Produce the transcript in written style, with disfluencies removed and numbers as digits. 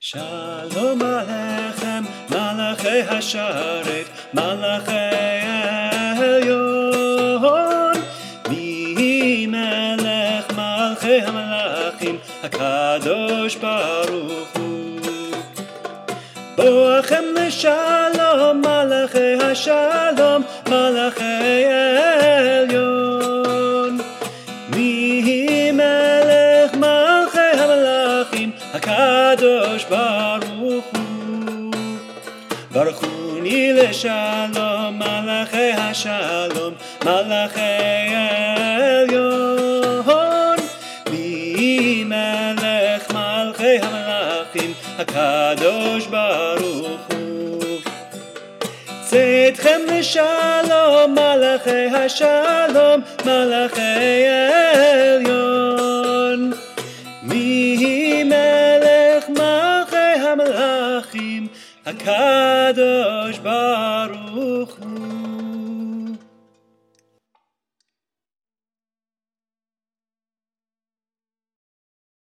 שלום עליכם, מלאכי השרת, מלאכי העליון. מי מלך מלכי המלאכים, הקדוש ברוך הוא. בואכם לשלום, מלאכי השלום, מלאכי העליון. מי מלך מלכי המלאכים, הקדוש ברוך הוא. ברכוני לשלום, מלאכי השלום, מלאכי העליון. מי מלך מלכי המלאכים, הקדוש ברוך הוא. צאתכם לשלום, מלאכי השלום, מלאכי העליון. מי מלך מלכי המלאכים, הקדוש ברוך הוא.